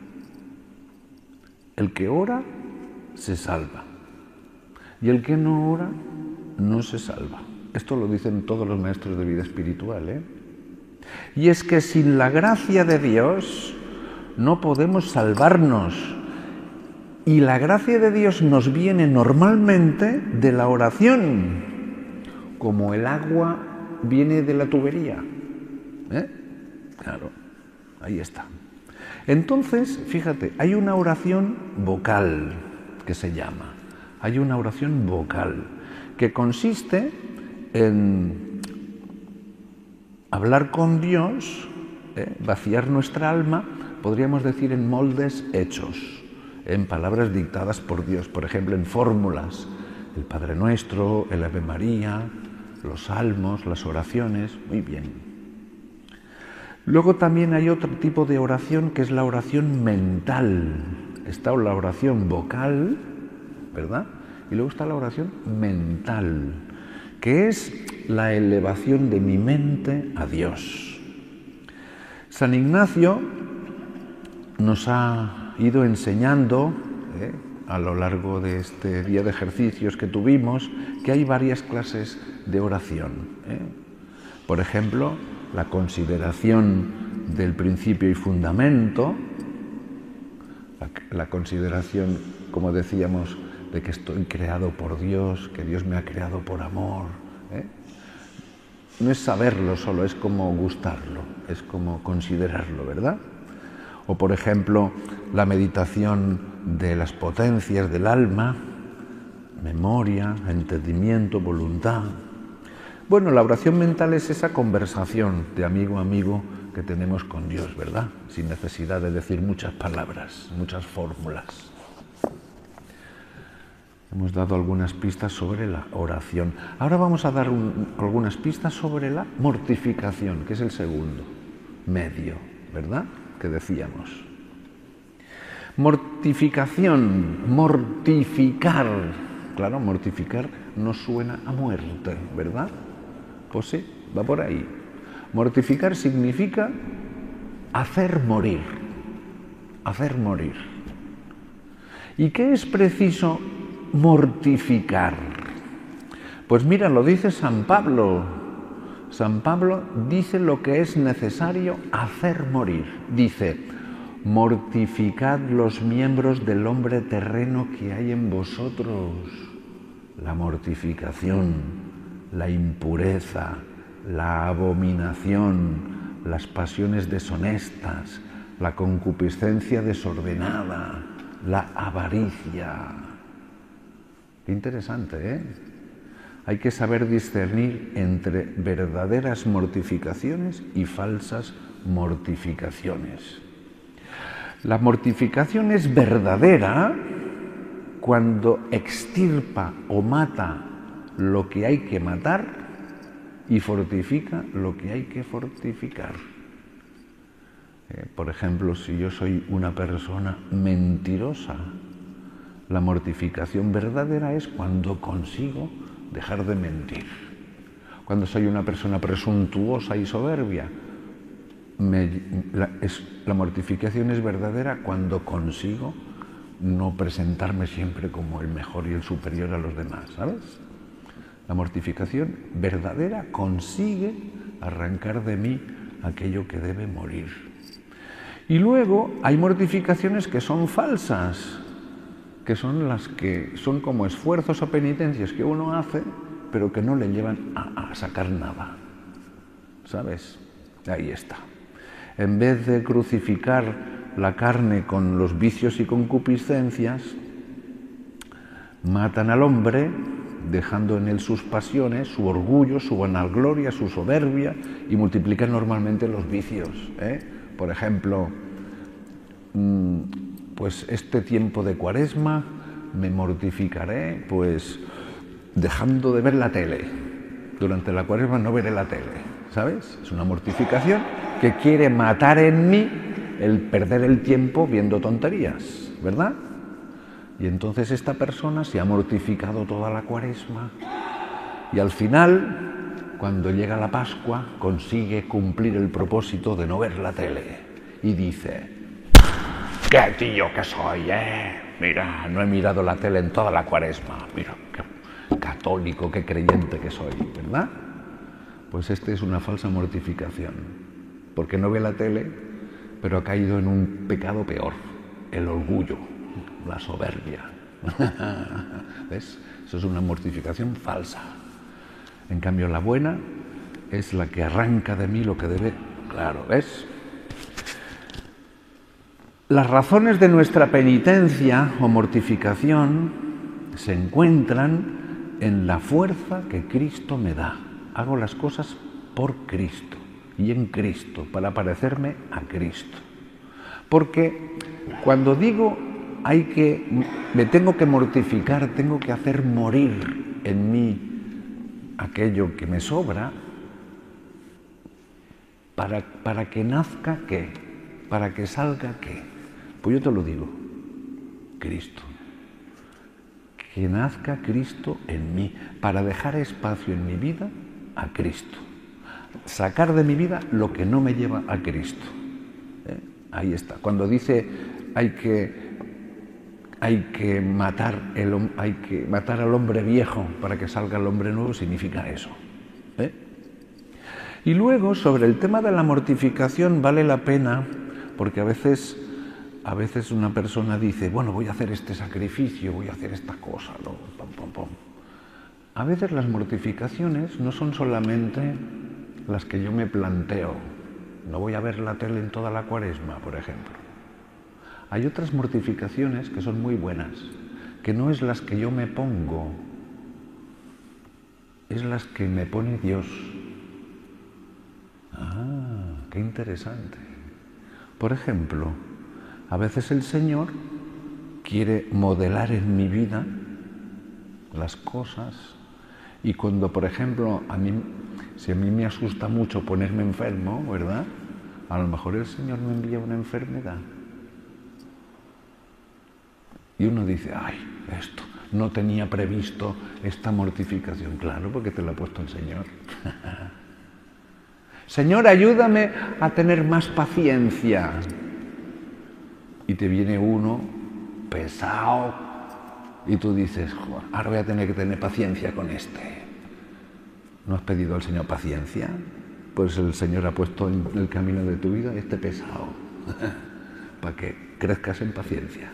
A: El que ora se salva y el que no ora no se salva. Esto lo dicen todos los maestros de vida espiritual, Y es que sin la gracia de Dios no podemos salvarnos. Y la gracia de Dios nos viene normalmente de la oración, como el agua viene de la tubería. Claro, ahí está. Entonces, fíjate, hay una oración vocal que se llama. Hay una oración vocal que consiste en hablar con Dios, vaciar nuestra alma, podríamos decir en moldes hechos, en palabras dictadas por Dios, por ejemplo, en fórmulas, el Padre Nuestro, el Ave María, los salmos, las oraciones, muy bien. Luego también hay otro tipo de oración que es la oración mental, está la oración vocal, ¿verdad? Y luego está la oración mental, que es la elevación de mi mente a Dios. San Ignacio nos ha ido enseñando, a lo largo de este día de ejercicios que tuvimos, que hay varias clases de oración. Por ejemplo, la consideración del principio y fundamento, la consideración, como decíamos, de que estoy creado por Dios, que Dios me ha creado por amor. No es saberlo solo, es como gustarlo, es como considerarlo, ¿verdad? O, por ejemplo, la meditación de las potencias del alma, memoria, entendimiento, voluntad. Bueno, la oración mental es esa conversación de amigo a amigo que tenemos con Dios, ¿verdad? Sin necesidad de decir muchas palabras, muchas fórmulas. Hemos dado algunas pistas sobre la oración. Ahora vamos a dar algunas pistas sobre la mortificación, que es el segundo medio, ¿verdad?, que decíamos. Mortificación, mortificar. Claro, mortificar no suena a muerte, ¿verdad? Pues sí, va por ahí. Mortificar significa hacer morir. Hacer morir. ¿Y qué es preciso mortificar? Pues mira, lo dice San Pablo. San Pablo dice lo que es necesario hacer morir. Dice: mortificad los miembros del hombre terreno que hay en vosotros. La mortificación, la impureza, la abominación, las pasiones deshonestas, la concupiscencia desordenada, la avaricia. Qué interesante, ¿eh? Hay que saber discernir entre verdaderas mortificaciones y falsas mortificaciones. La mortificación es verdadera cuando extirpa o mata lo que hay que matar y fortifica lo que hay que fortificar. Por ejemplo, si yo soy una persona mentirosa, la mortificación verdadera es cuando consigo dejar de mentir. Cuando soy una persona presuntuosa y soberbia, la mortificación es verdadera cuando consigo no presentarme siempre como el mejor y el superior a los demás, ¿sabes? La mortificación verdadera consigue arrancar de mí aquello que debe morir. Y luego hay mortificaciones que son falsas, que son las que son como esfuerzos o penitencias que uno hace, pero que no le llevan a sacar nada, ¿sabes? Ahí está. En vez de crucificar la carne con los vicios y concupiscencias, matan al hombre, dejando en él sus pasiones, su orgullo, su vanagloria, su soberbia, y multiplican normalmente los vicios. Por ejemplo, pues este tiempo de Cuaresma me mortificaré, pues dejando de ver la tele. Durante la Cuaresma no veré la tele, ¿sabes? Es una mortificación que quiere matar en mí el perder el tiempo viendo tonterías, ¿verdad? Y entonces esta persona se ha mortificado toda la Cuaresma y al final, cuando llega la Pascua, consigue cumplir el propósito de no ver la tele y dice: ¡qué tío que soy, Mira, no he mirado la tele en toda la Cuaresma. Mira, qué católico, qué creyente que soy, ¿verdad? Pues esta es una falsa mortificación, porque no ve la tele, pero ha caído en un pecado peor, el orgullo, la soberbia. ¿Ves? Eso es una mortificación falsa. En cambio, la buena es la que arranca de mí lo que debe. Claro, ¿ves? Las razones de nuestra penitencia o mortificación se encuentran en la fuerza que Cristo me da. Hago las cosas por Cristo y en Cristo, para parecerme a Cristo. Porque cuando digo me tengo que mortificar, tengo que hacer morir en mí aquello que me sobra, para que nazca ¿qué? Para que salga ¿qué? Pues yo te lo digo, Cristo. Que nazca Cristo en mí, para dejar espacio en mi vida a Cristo. Sacar de mi vida lo que no me lleva a Cristo. Ahí está. Cuando dice hay que matar al hombre viejo para que salga el hombre nuevo, significa eso. Y luego, sobre el tema de la mortificación, vale la pena, porque a veces una persona dice, bueno, voy a hacer este sacrificio, voy a hacer esta cosa, ¿no? Pam, pam, pam. A veces las mortificaciones no son solamente las que yo me planteo. No voy a ver la tele en toda la Cuaresma, por ejemplo. Hay otras mortificaciones que son muy buenas, que no es las que yo me pongo, es las que me pone Dios. Ah, qué interesante. Por ejemplo, a veces el Señor quiere modelar en mi vida las cosas, y cuando, por ejemplo, si a mí me asusta mucho ponerme enfermo, ¿verdad? A lo mejor el Señor me envía una enfermedad. Y uno dice, ay, esto, no tenía previsto esta mortificación. Claro, porque te lo ha puesto el Señor. Señor, ayúdame a tener más paciencia. Y te viene uno pesado y tú dices, joder, ahora voy a tener que tener paciencia con este. ¿No has pedido al Señor paciencia? Pues el Señor ha puesto en el camino de tu vida este pesado para que crezcas en paciencia.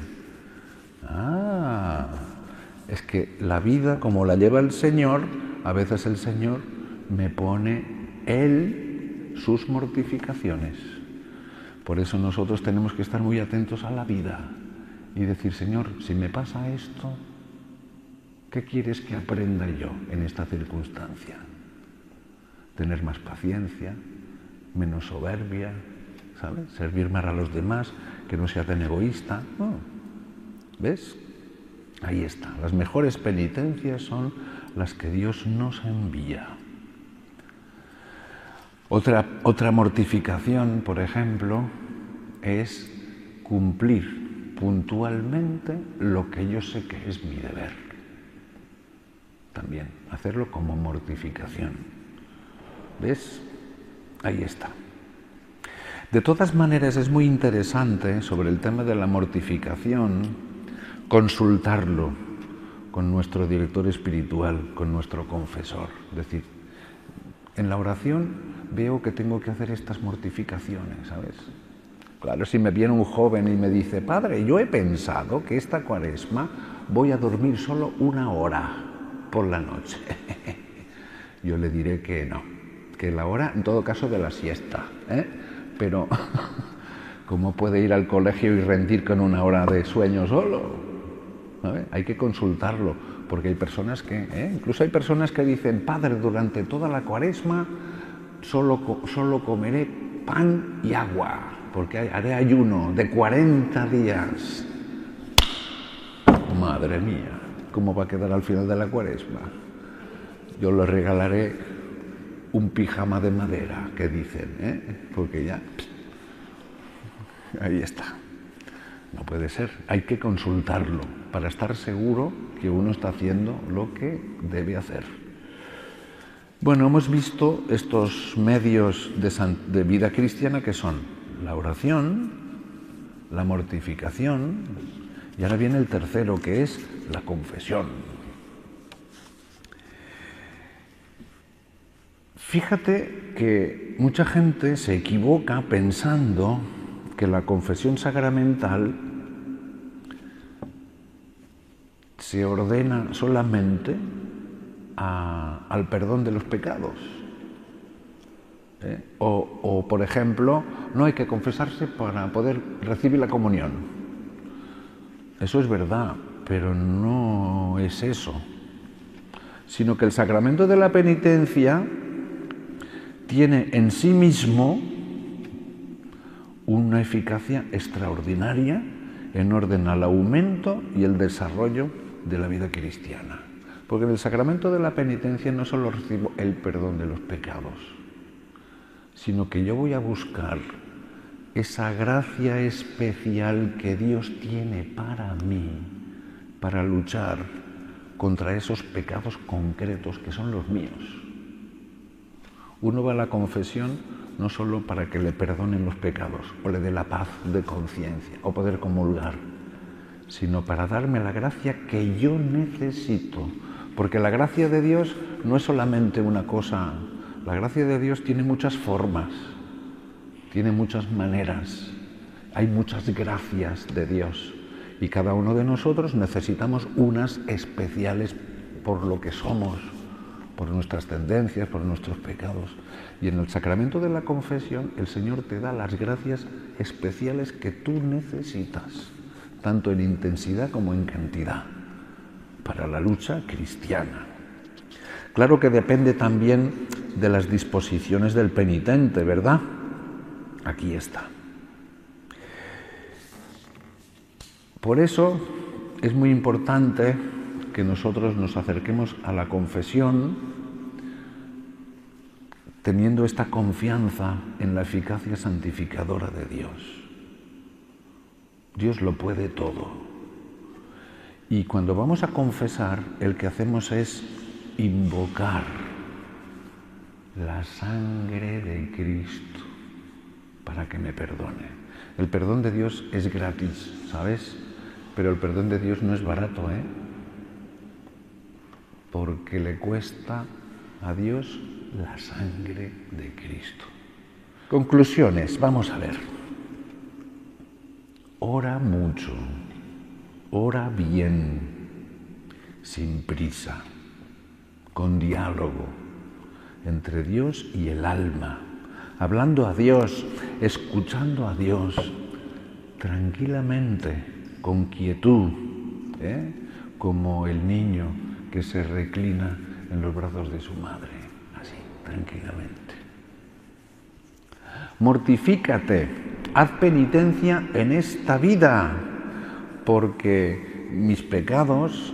A: Ah, es que la vida, como la lleva el Señor, a veces el Señor me pone Él sus mortificaciones. Por eso nosotros tenemos que estar muy atentos a la vida y decir, Señor, si me pasa esto, ¿qué quieres que aprenda yo en esta circunstancia? Tener más paciencia, menos soberbia, ¿sabes? Servir más a los demás, que no sea tan egoísta. No. ¿Ves? Ahí está. Las mejores penitencias son las que Dios nos envía. Otra mortificación, por ejemplo, es cumplir puntualmente lo que yo sé que es mi deber. También, hacerlo como mortificación. ¿Ves? Ahí está. De todas maneras, es muy interesante sobre el tema de la mortificación consultarlo con nuestro director espiritual, con nuestro confesor. Es decir, en la oración veo que tengo que hacer estas mortificaciones, ¿sabes? Claro, si me viene un joven y me dice, padre, yo he pensado que esta Cuaresma voy a dormir solo 1 hora por la noche. Yo le diré que no, que la hora, en todo caso, de la siesta, Pero, ¿cómo puede ir al colegio y rendir con 1 hora de sueño solo? ¿Sabe? Hay que consultarlo, porque hay personas incluso hay personas que dicen, padre, durante toda la Cuaresma solo comeré pan y agua, porque haré ayuno de 40 días. Madre mía, ¿cómo va a quedar al final de la Cuaresma? Yo le regalaré un pijama de madera, que dicen, porque ya, ahí está. No puede ser, hay que consultarlo para estar seguro que uno está haciendo lo que debe hacer. Bueno, hemos visto estos medios de vida cristiana que son la oración, la mortificación, y ahora viene el tercero, que es la confesión. Fíjate que mucha gente se equivoca pensando que la confesión sacramental se ordena solamente al perdón de los pecados. O, por ejemplo, no hay que confesarse para poder recibir la comunión. Eso es verdad, pero no es eso. Sino que el sacramento de la penitencia tiene en sí mismo una eficacia extraordinaria en orden al aumento y el desarrollo de la vida cristiana. Porque en el sacramento de la penitencia no solo recibo el perdón de los pecados, sino que yo voy a buscar esa gracia especial que Dios tiene para mí, para luchar contra esos pecados concretos que son los míos. Uno va a la confesión no solo para que le perdonen los pecados o le dé la paz de conciencia o poder comulgar, sino para darme la gracia que yo necesito. Porque la gracia de Dios no es solamente una cosa, la gracia de Dios tiene muchas formas, tiene muchas maneras, hay muchas gracias de Dios y cada uno de nosotros necesitamos unas especiales por lo que somos, por nuestras tendencias, por nuestros pecados. Y en el sacramento de la confesión el Señor te da las gracias especiales que tú necesitas, tanto en intensidad como en cantidad, para la lucha cristiana. Claro que depende también de las disposiciones del penitente, ¿verdad? Aquí está. Por eso es muy importante que nosotros nos acerquemos a la confesión teniendo esta confianza en la eficacia santificadora de Dios. Dios lo puede todo. Y cuando vamos a confesar, el que hacemos es invocar la sangre de Cristo para que me perdone. El perdón de Dios es gratis, ¿sabes? Pero el perdón de Dios no es barato, porque le cuesta a Dios la sangre de Cristo. Conclusiones, vamos a ver. Ora mucho, ora bien, sin prisa, con diálogo entre Dios y el alma, hablando a Dios, escuchando a Dios, tranquilamente, con quietud, como el niño que se reclina en los brazos de su madre, así, tranquilamente. Mortifícate, haz penitencia en esta vida, porque mis pecados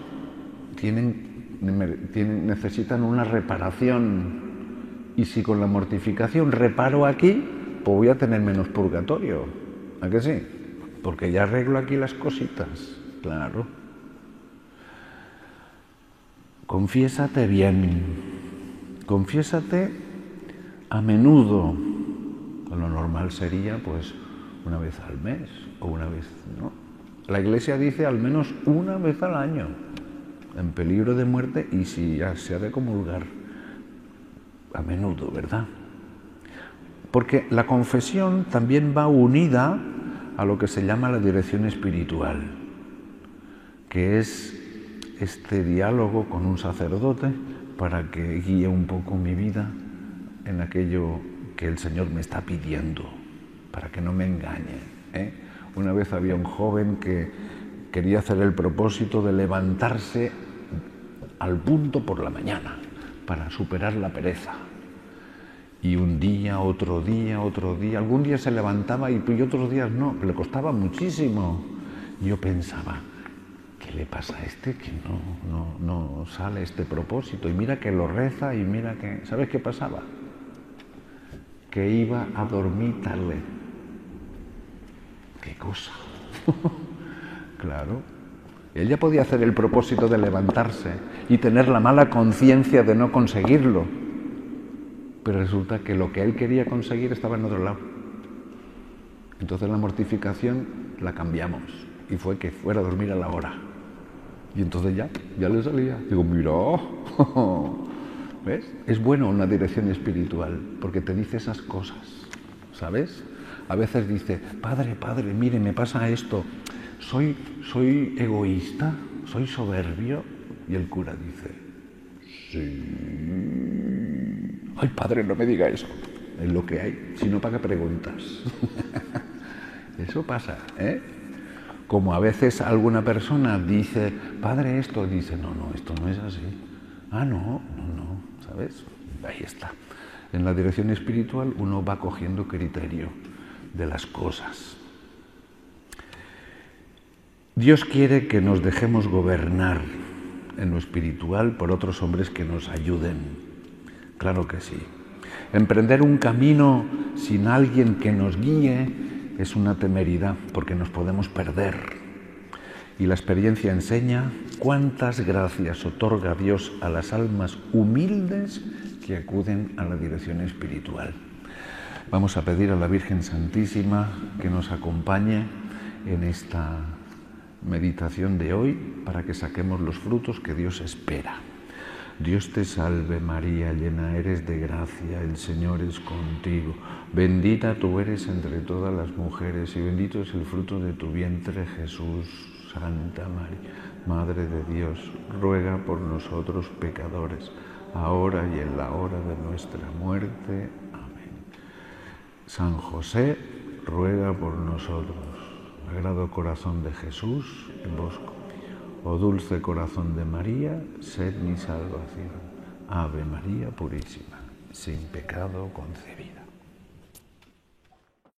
A: necesitan una reparación, y si con la mortificación reparo aquí, pues voy a tener menos purgatorio, ¿a que sí? Porque ya arreglo aquí las cositas, claro. Confiésate bien, confiésate a menudo. Lo normal sería pues una vez al mes o una vez, ¿no? La Iglesia dice al menos una vez al año, en peligro de muerte, y si ya se ha de comulgar a menudo, ¿verdad? Porque la confesión también va unida a lo que se llama la dirección espiritual, que es este diálogo con un sacerdote para que guíe un poco mi vida en aquello que el Señor me está pidiendo, para que no me engañe. Una vez había un joven que quería hacer el propósito de levantarse al punto por la mañana para superar la pereza. Y un día, otro día, algún día se levantaba y otros días no, le costaba muchísimo. Yo pensaba, ¿qué le pasa a este que no sale este propósito? Y mira que lo reza y mira que... ¿Sabes qué pasaba? Que iba a dormir tarde. ¿Qué cosa? Claro. Él ya podía hacer el propósito de levantarse y tener la mala conciencia de no conseguirlo. Pero resulta que lo que él quería conseguir estaba en otro lado. Entonces la mortificación la cambiamos y fue que fuera a dormir a la hora. Y entonces ya le salía. Digo, mira, ¿ves? Es bueno una dirección espiritual porque te dice esas cosas, ¿sabes? A veces dice, padre, mire, me pasa esto. ¿Soy egoísta? ¿Soy soberbio? Y el cura dice, sí. Ay, padre, no me diga eso. Es lo que hay. Si no, ¿para qué preguntas? Eso pasa, Como a veces alguna persona dice, padre, esto, dice, no, esto no es así. Ah, no, ¿sabes? Ahí está. En la dirección espiritual uno va cogiendo criterio de las cosas. Dios quiere que nos dejemos gobernar en lo espiritual por otros hombres que nos ayuden. Claro que sí. Emprender un camino sin alguien que nos guíe es una temeridad porque nos podemos perder. Y la experiencia enseña cuántas gracias otorga Dios a las almas humildes que acuden a la dirección espiritual. Vamos a pedir a la Virgen Santísima que nos acompañe en esta meditación de hoy para que saquemos los frutos que Dios espera. Dios te salve María, llena eres de gracia, el Señor es contigo. Bendita tú eres entre todas las mujeres y bendito es el fruto de tu vientre Jesús. Santa María, Madre de Dios, ruega por nosotros pecadores, ahora y en la hora de nuestra muerte. Amén. San José, ruega por nosotros. Sagrado corazón de Jesús, en vos confío. Oh dulce corazón de María, sed mi salvación. Ave María purísima, sin pecado concebida.